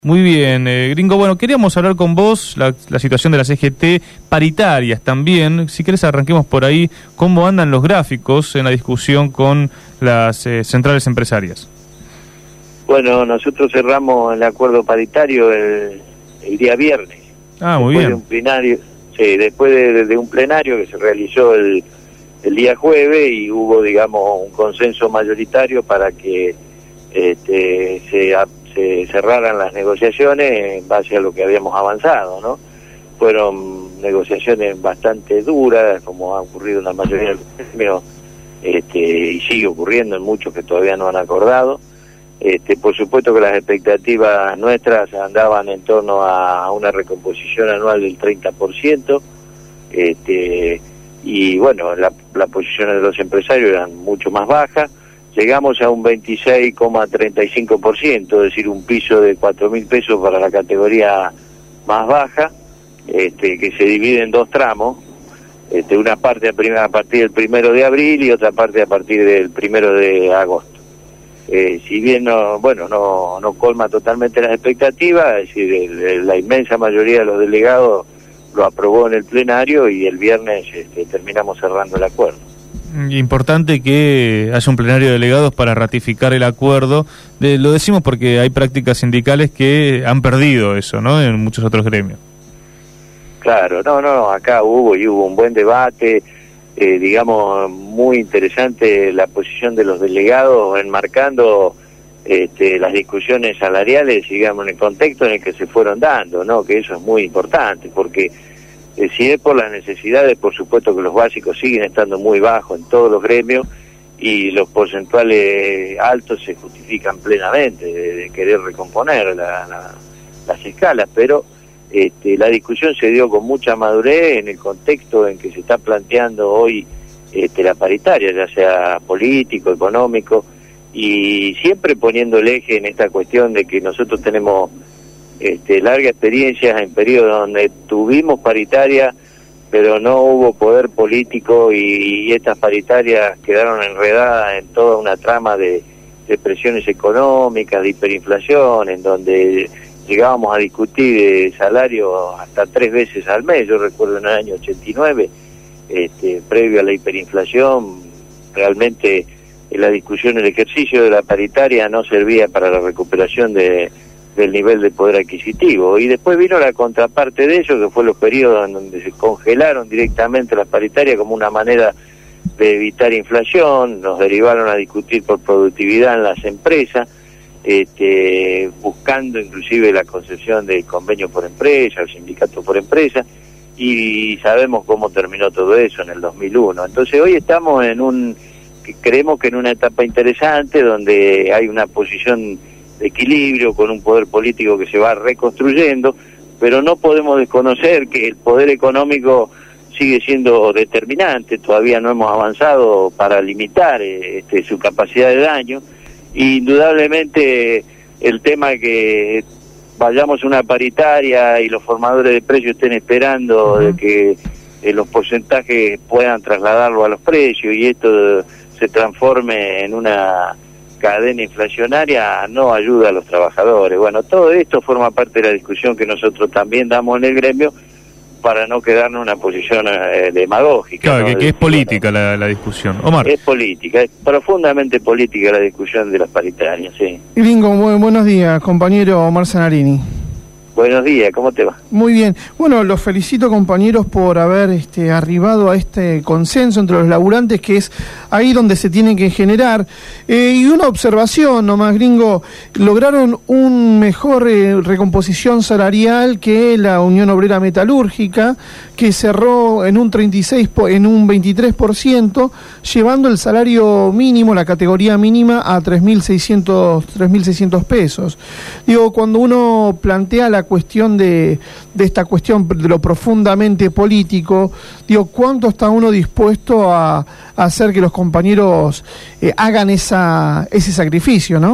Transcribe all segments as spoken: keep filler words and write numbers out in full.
Muy bien, eh, Gringo. Bueno, queríamos hablar con vos la, la situación de las C G T paritarias también. Si querés arranquemos por ahí, cómo andan los gráficos en la discusión con las eh, centrales empresarias. Bueno, nosotros cerramos el acuerdo paritario el, el día viernes. Ah, muy bien. De un plenario, sí, después de, de un plenario que se realizó el, el día jueves y hubo, digamos, un consenso mayoritario para que este, se se cerraran las negociaciones en base a lo que habíamos avanzado, ¿no? Fueron negociaciones bastante duras, como ha ocurrido en la mayoría de los gremios, este, y sigue ocurriendo en muchos que todavía no han acordado. Este, por supuesto que las expectativas nuestras andaban en torno a una recomposición anual del treinta por ciento, este, y bueno, la, las posiciones de los empresarios eran mucho más bajas. Llegamos a un veintiséis coma treinta y cinco por ciento, es decir, un piso de cuatro mil pesos para la categoría más baja, este, que se divide en dos tramos, este, una parte a, prim a partir del primero de abril y otra parte a partir del primero de agosto. Eh, si bien no, bueno, no, no colma totalmente las expectativas, es decir, el, el, la inmensa mayoría de los delegados lo aprobó en el plenario y el viernes este, terminamos cerrando el acuerdo. Importante que haya un plenario de delegados para ratificar el acuerdo. De, lo decimos porque hay prácticas sindicales que han perdido eso, ¿no? En muchos otros gremios. Claro, no, no, acá hubo y hubo un buen debate, eh, digamos, muy interesante la posición de los delegados enmarcando este, las discusiones salariales, digamos, en el contexto en el que se fueron dando, ¿no? Que eso es muy importante, porque Eh, si es por las necesidades, por supuesto que los básicos siguen estando muy bajos en todos los gremios y los porcentuales altos se justifican plenamente de, de querer recomponer la, la, las escalas, pero este, la discusión se dio con mucha madurez en el contexto en que se está planteando hoy este, la paritaria, ya sea político, económico, y siempre poniendo el eje en esta cuestión de que nosotros tenemos Este, larga experiencia en periodos donde tuvimos paritaria, pero no hubo poder político y, y estas paritarias quedaron enredadas en toda una trama de, de presiones económicas, de hiperinflación, en donde llegábamos a discutir de salario hasta tres veces al mes. Yo recuerdo en el año ochenta y nueve, este, previo a la hiperinflación, realmente la discusión, el ejercicio de la paritaria no servía para la recuperación de del nivel de poder adquisitivo, y después vino la contraparte de ello, que fue los periodos en donde se congelaron directamente las paritarias como una manera de evitar inflación, nos derivaron a discutir por productividad en las empresas, este, buscando inclusive la concesión del convenio por empresa, el sindicato por empresa, y sabemos cómo terminó todo eso en el dos mil uno. Entonces hoy estamos en un, creemos que en una etapa interesante, donde hay una posición de equilibrio, con un poder político que se va reconstruyendo, pero no podemos desconocer que el poder económico sigue siendo determinante. Todavía no hemos avanzado para limitar este, su capacidad de daño, y indudablemente el tema que vayamos a una paritaria y los formadores de precios estén esperando de que eh, los porcentajes puedan trasladarlo a los precios y esto se transforme en una cadena inflacionaria, no ayuda a los trabajadores. Bueno, todo esto forma parte de la discusión que nosotros también damos en el gremio para no quedarnos en una posición eh, demagógica. Claro, ¿no? que, que es política la, la discusión. Omar. Es política, es profundamente política la discusión de las paritarias, sí. Gringo, bu buenos días, compañero Omar Zanarini. Buenos días, ¿cómo te va? Muy bien. Bueno, los felicito, compañeros, por haber este, arribado a este consenso entre los laburantes, que es ahí donde se tiene que generar. Eh, y una observación nomás, Gringo, lograron un mejor eh, recomposición salarial que la Unión Obrera Metalúrgica, que cerró en un treinta y seis, en un veintitrés por ciento, llevando el salario mínimo, la categoría mínima, a tres mil seiscientos pesos. Digo, cuando uno plantea la cuestión de, de esta cuestión de lo profundamente político, digo, ¿cuánto está uno dispuesto a, a hacer que los compañeros eh, hagan esa ese sacrificio, no?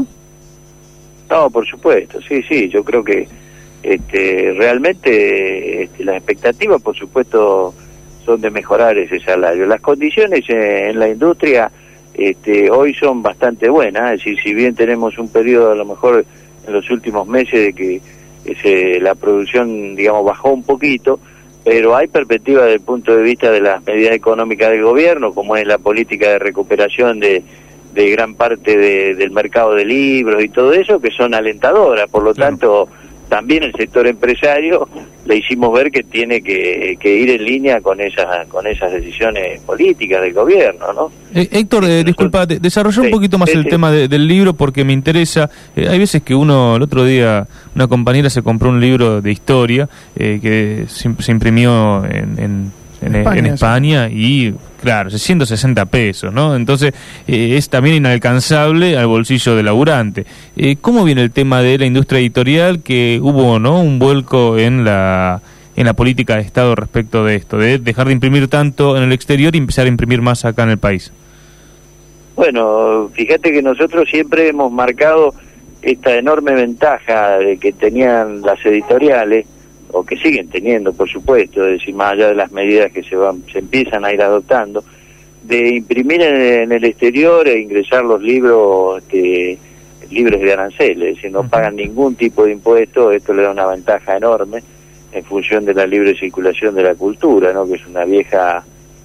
No, por supuesto, sí, sí, yo creo que este, realmente este, las expectativas, por supuesto, son de mejorar ese salario. Las condiciones en, en la industria este, hoy son bastante buenas, es decir, si bien tenemos un periodo a lo mejor en los últimos meses de que ese, la producción, digamos, bajó un poquito, pero hay perspectiva desde el punto de vista de las medidas económicas del gobierno, como es la política de recuperación de, de gran parte de, del mercado de libros y todo eso, que son alentadoras. Por lo claro. tanto, también el sector empresario le hicimos ver que tiene que, que ir en línea con esas con esas decisiones políticas del gobierno, ¿no? Eh, Héctor, eh, disculpa, desarrollá sí, un poquito más sí, el sí. tema de, del libro porque me interesa. Eh, hay veces que uno, el otro día, una compañera se compró un libro de historia eh, que se, se imprimió en, en, en España, en España sí. y... Claro, ciento sesenta pesos, ¿no? Entonces eh, es también inalcanzable al bolsillo del laburante. Eh, ¿Cómo viene el tema de la industria editorial que hubo, ¿no? un vuelco en la en la política de Estado respecto de esto, de dejar de imprimir tanto en el exterior y empezar a imprimir más acá en el país? Bueno, fíjate que nosotros siempre hemos marcado esta enorme ventaja de que tenían las editoriales, o que siguen teniendo, por supuesto, es decir, más allá de las medidas que se van se empiezan a ir adoptando, de imprimir en, en el exterior e ingresar los libros este, libres de aranceles, es decir, no uh-huh. pagan ningún tipo de impuesto. Esto le da una ventaja enorme en función de la libre circulación de la cultura, ¿no? que es una vieja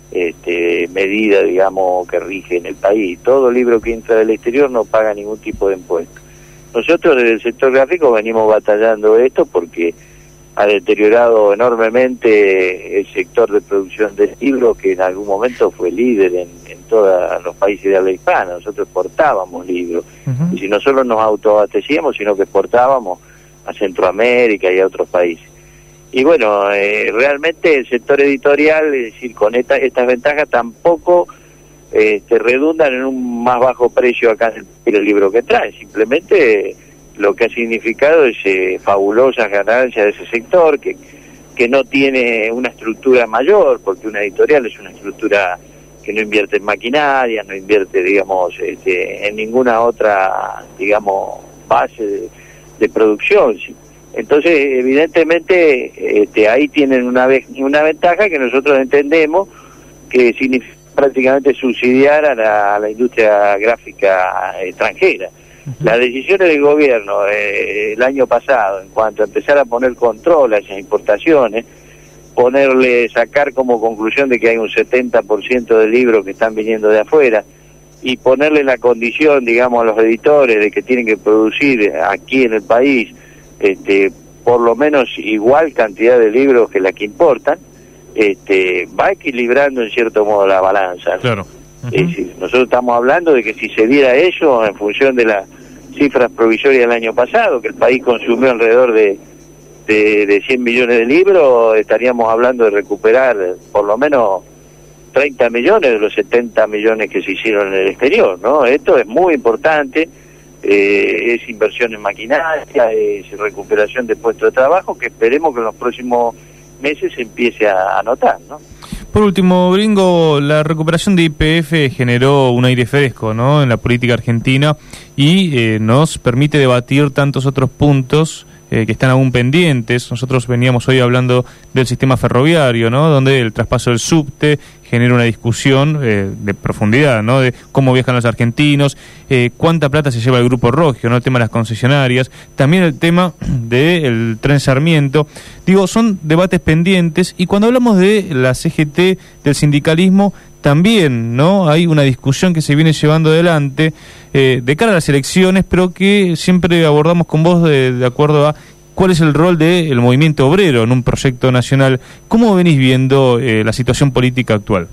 este, medida, digamos, que rige en el país. Todo libro que entra del exterior no paga ningún tipo de impuesto. Nosotros desde el sector gráfico venimos batallando esto porque ha deteriorado enormemente el sector de producción de libros, que en algún momento fue líder en, en todos los países de habla hispana. Nosotros exportábamos libros, uh-huh. y si no solo nos autoabastecíamos, sino que exportábamos a Centroamérica y a otros países. Y bueno, eh, realmente el sector editorial, es decir, con esta, estas ventajas tampoco este, redundan en un más bajo precio acá en el libro que trae. Simplemente lo que ha significado es eh, fabulosas ganancias de ese sector, que, que no tiene una estructura mayor, porque una editorial es una estructura que no invierte en maquinaria, no invierte, digamos, este, en ninguna otra, digamos, base de, de producción. Entonces, evidentemente, este, ahí tienen una, una ventaja que nosotros entendemos que significa prácticamente subsidiar a la, a la industria gráfica extranjera. Las decisiones del gobierno eh, el año pasado en cuanto a empezar a poner control a esas importaciones, ponerle, sacar como conclusión de que hay un setenta por ciento de libros que están viniendo de afuera, y ponerle la condición, digamos, a los editores de que tienen que producir aquí en el país este, por lo menos igual cantidad de libros que la que importan, este, va equilibrando en cierto modo la balanza. Claro. Uh-huh. Es decir, nosotros estamos hablando de que si se diera eso en función de las cifras provisorias del año pasado, que el país consumió alrededor de, de, de cien millones de libros, estaríamos hablando de recuperar por lo menos treinta millones de los setenta millones que se hicieron en el exterior, ¿no? Esto es muy importante, eh, es inversión en maquinaria, es recuperación de puestos de trabajo, que esperemos que en los próximos meses se empiece a, a notar, ¿no? Por último, Gringo, la recuperación de Y P F generó un aire fresco, ¿no?, en la política argentina y eh, nos permite debatir tantos otros puntos eh, que están aún pendientes. Nosotros veníamos hoy hablando del sistema ferroviario, ¿no?, donde el traspaso del subte genera una discusión eh, de profundidad, ¿no?, de cómo viajan los argentinos, eh, cuánta plata se lleva el Grupo Rogio, ¿no?, el tema de las concesionarias, también el tema del Tren Sarmiento. Digo, son debates pendientes, y cuando hablamos de la C G T, del sindicalismo, también, ¿no?, hay una discusión que se viene llevando adelante eh, de cara a las elecciones, pero que siempre abordamos con vos de, de acuerdo a cuál es el rol del movimiento obrero en un proyecto nacional. ¿Cómo venís viendo eh, la situación política actual?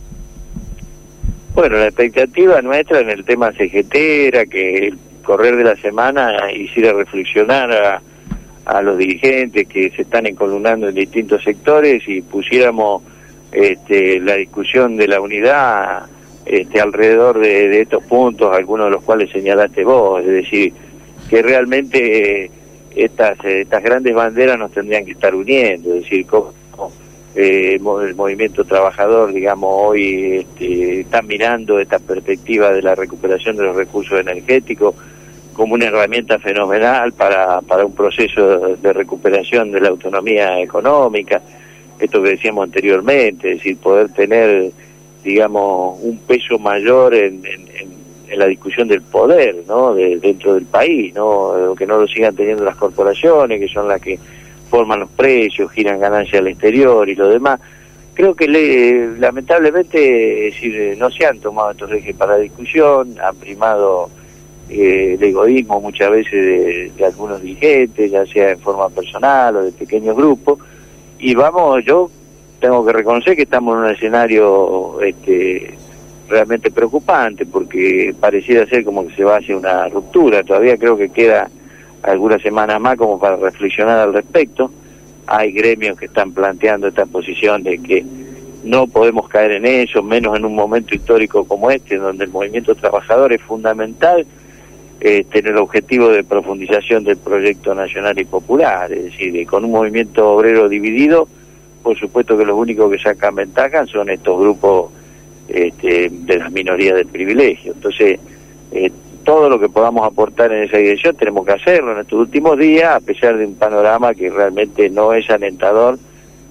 Bueno, la expectativa nuestra en el tema C G T era que el correr de la semana hiciera reflexionar a, a los dirigentes que se están encolumnando en distintos sectores y pusiéramos este, la discusión de la unidad este, alrededor de, de estos puntos, algunos de los cuales señalaste vos, es decir, que realmente eh, estas estas grandes banderas nos tendrían que estar uniendo, es decir, cómo eh, el movimiento trabajador, digamos, hoy este, está mirando esta perspectiva de la recuperación de los recursos energéticos como una herramienta fenomenal para, para un proceso de recuperación de la autonomía económica, esto que decíamos anteriormente, es decir, poder tener, digamos, un peso mayor en, en, en la discusión del poder, ¿no? De, dentro del país, ¿no? Que no lo sigan teniendo las corporaciones, que son las que forman los precios, giran ganancias al exterior y lo demás. Creo que le, lamentablemente, es decir, no se han tomado estos ejes para la discusión, han primado eh, el egoísmo muchas veces de, de algunos dirigentes, ya sea en forma personal o de pequeños grupos, y vamos, yo tengo que reconocer que estamos en un escenario este, realmente preocupante, porque pareciera ser como que se va hacia una ruptura. Todavía creo que queda algunas semanas más como para reflexionar al respecto. Hay gremios que están planteando esta posición de que no podemos caer en eso, menos en un momento histórico como este, donde el movimiento trabajador es fundamental, eh, tener el objetivo de profundización del proyecto nacional y popular. Es decir, con un movimiento obrero dividido, por supuesto que los únicos que sacan ventaja son estos grupos este, de las minorías del privilegio. Entonces, eh, todo lo que podamos aportar en esa dirección tenemos que hacerlo en estos últimos días, a pesar de un panorama que realmente no es alentador,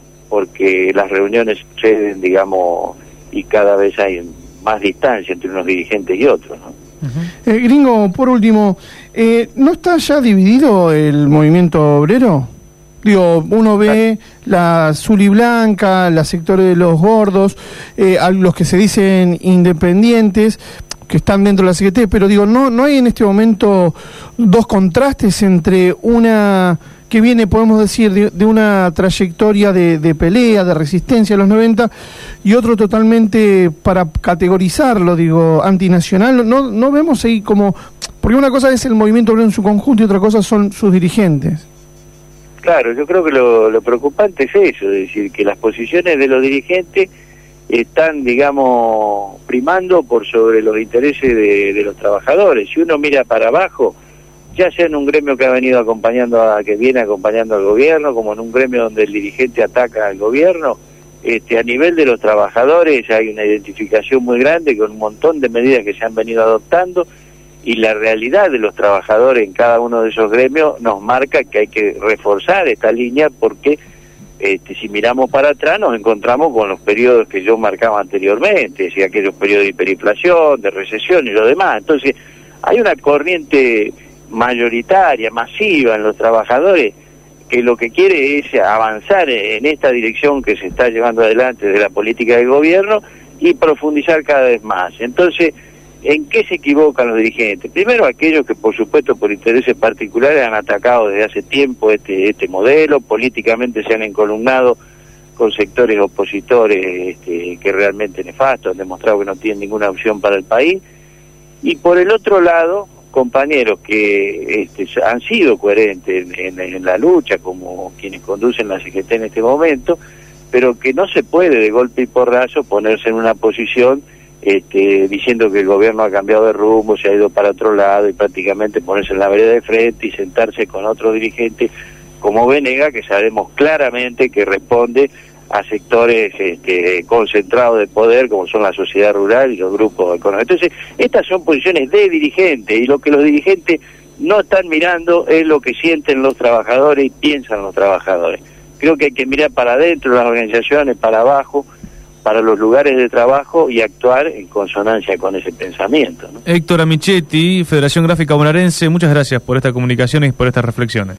porque las reuniones suceden, digamos, y cada vez hay más distancia entre unos dirigentes y otros, ¿no? Uh-huh. eh, Gringo, por último, eh, ¿no está ya dividido el movimiento obrero? Digo, uno ve la azul y blanca, la sectores de los gordos, eh, a los que se dicen independientes, que están dentro de la C G T, pero digo, no no hay en este momento dos contrastes entre una que viene, podemos decir, de, de una trayectoria de, de pelea, de resistencia a los noventa, y otro totalmente, para categorizarlo, digo, antinacional. No no vemos ahí como, porque una cosa es el movimiento obrero en su conjunto y otra cosa son sus dirigentes. Claro, yo creo que lo, lo preocupante es eso, es decir, que las posiciones de los dirigentes están, digamos, primando por sobre los intereses de, de los trabajadores. Si uno mira para abajo, ya sea en un gremio que ha venido acompañando, a, que viene acompañando al gobierno, como en un gremio donde el dirigente ataca al gobierno, este, a nivel de los trabajadores hay una identificación muy grande con un montón de medidas que se han venido adoptando, y la realidad de los trabajadores en cada uno de esos gremios nos marca que hay que reforzar esta línea, porque Este, si miramos para atrás nos encontramos con los periodos que yo marcaba anteriormente, es decir, aquellos periodos de hiperinflación, de recesión y lo demás. Entonces, hay una corriente mayoritaria, masiva en los trabajadores, que lo que quiere es avanzar en esta dirección que se está llevando adelante de la política del gobierno y profundizar cada vez más. Entonces, ¿en qué se equivocan los dirigentes? Primero, aquellos que, por supuesto, por intereses particulares han atacado desde hace tiempo este este modelo, políticamente se han encolumnado con sectores opositores este, que realmente nefastos, han demostrado que no tienen ninguna opción para el país. Y por el otro lado, compañeros que este, han sido coherentes en, en, en la lucha, como quienes conducen la C G T en este momento, pero que no se puede de golpe y porrazo ponerse en una posición Este, diciendo que el gobierno ha cambiado de rumbo, se ha ido para otro lado, y prácticamente ponerse en la vereda de frente y sentarse con otros dirigentes como Venega, que sabemos claramente que responde a sectores este, concentrados de poder, como son la sociedad rural y los grupos económicos. Entonces, estas son posiciones de dirigentes, y lo que los dirigentes no están mirando es lo que sienten los trabajadores y piensan los trabajadores. Creo que hay que mirar para adentro de las organizaciones, para abajo, para los lugares de trabajo, y actuar en consonancia con ese pensamiento, ¿no? Héctor Amichetti, Federación Gráfica Bonaerense, muchas gracias por esta comunicación y por estas reflexiones.